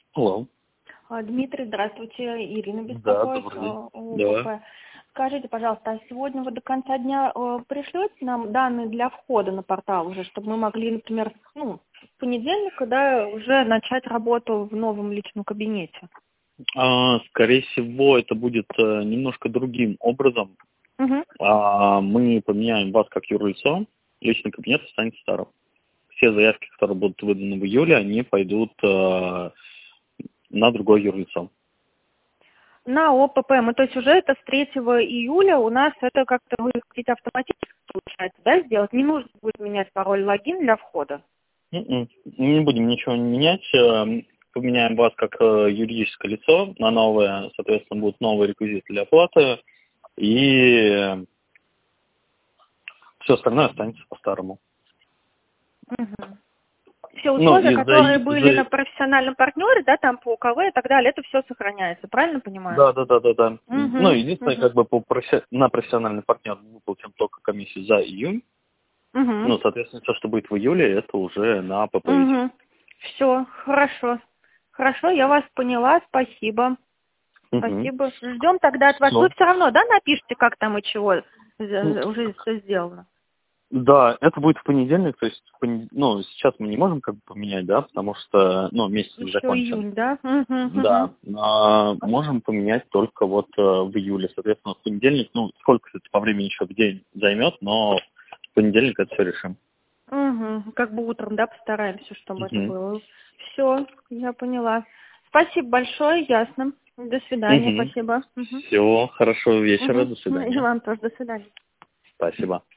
Алло. Дмитрий, здравствуйте. Ирина Да, беспокоит, добрый день. УПП. Да. Скажите, пожалуйста, а сегодня вы до конца дня пришлете нам данные для входа на портал уже, чтобы мы могли, например, с понедельника, да, уже начать работу в новом личном кабинете? Скорее всего, это будет немножко другим образом. Угу. Мы поменяем вас как юрлицо, личный кабинет останется старым. Все заявки, которые будут выданы в июле, они пойдут на другое юрлицо. На ОПП мы, то есть уже это с 3 июля у нас это как-то вы хотите автоматически, получается, да, сделать? Не нужно будет менять пароль логин для входа? Мы не будем ничего менять. Поменяем вас как юридическое лицо на новое, соответственно, будут новые реквизиты для оплаты, и все остальное останется по-старому. Угу. Все условия, И которые были на профессиональном партнере, да, там по УКВ и так далее, это все сохраняется, правильно понимаю? Да. Угу, Единственное, на профессиональный партнер мы получим только комиссию за июнь. угу, Соответственно, все, что будет в июле, это уже на ПП. угу. Все, хорошо. Хорошо, я вас поняла, спасибо. Спасибо. Ждем тогда от вас. Вы Все. все равно, да, напишите, как там и чего уже все сделано? Да, это будет в понедельник, то есть сейчас мы не можем поменять, да, потому что, месяц не Еще закончен. июнь, да? Да, можем поменять только в июле, соответственно, в понедельник, сколько это по времени еще в день займет, но в понедельник это все решим. Угу. Как бы утром, да, постараемся, чтобы это было. Все, я поняла. Спасибо большое, ясно. До свидания, спасибо. Всего хорошего вечера, Угу. до И свидания. вам тоже, до свидания. Спасибо.